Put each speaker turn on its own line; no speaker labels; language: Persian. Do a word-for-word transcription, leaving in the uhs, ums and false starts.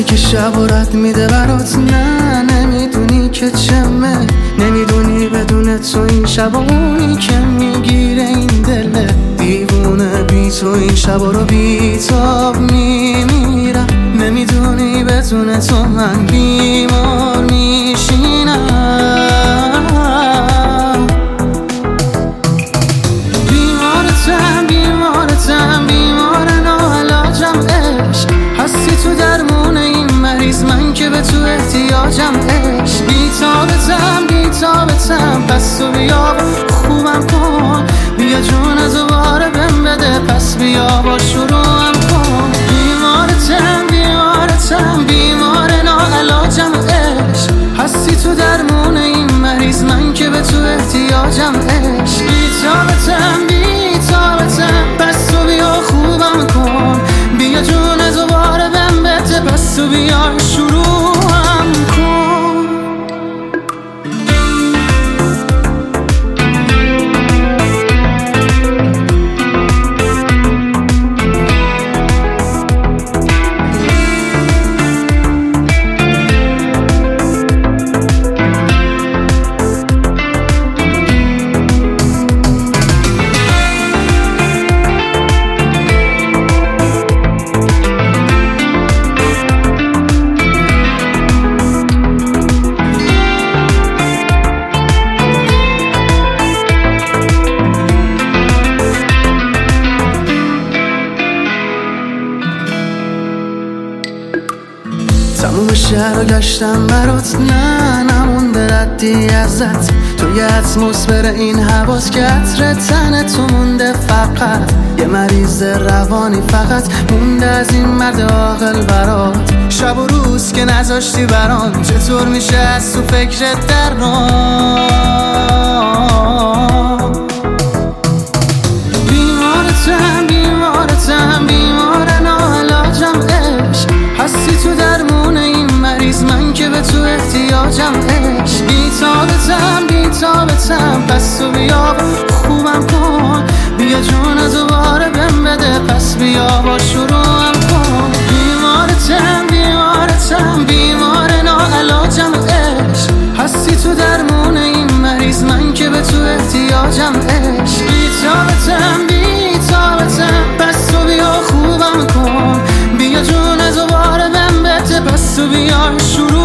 که شب و رد میده برات. نه نمیدونی که چمه، نمیدونی بدون تو این شب و اونی که میگیره این دله دیوونه. بی تو این شب رو بی تاب میمیرم، نمیدونی بدون تو من بیمار میشینم. بیمارتم بیمارتم بیمار ناعلاجم عشق، هستی تو درمون این مریض، من که به تو احتیاجم عشق. بیتابتم بیتابتم پس تو بیا خوبم کن، بیا جون دوباره بهم بده پس بیا با شروعم کن. بیمارتم بیمارتم بیمار ناعلاجم عشق، هستی تو درمون این مریض، من که به تو احتیاجم عشق. بیتابتم بیتابتم پس تو بیا خوبم کن، بیا جون دوباره بهم بده پس تو بیا شروعم کن. تموم شهر رو گشتم برات، نه نمونده ردی ازت. تو یه اتمسفر این حواس که عطر تن تو مونده، فقط یه مریض روانی فقط مونده از این مرد عاقل برات. شب و روز که نذاشتی برام، چطور میشه از تو فکرت در نام. بیمارتم بیمارتم بیمار ناعلاجم عشق، هستی تو درمون این مریض، من که به تو احتیاجم عشق. بیتابتم بیتابتم پس تو بیا خوبم کن، بیا جون دوباره بهم بده پس بیا با شروعم کن. بیمارتم بیمارتم بیمار ناعلاجم عشق، هستی تو درمون این مریض، من که به تو احتیاجم عشق. بیتابتم بیتابتم پس تو بیا خوبم کن، بیا جون دوباره بهم بده پس تو بیا شروع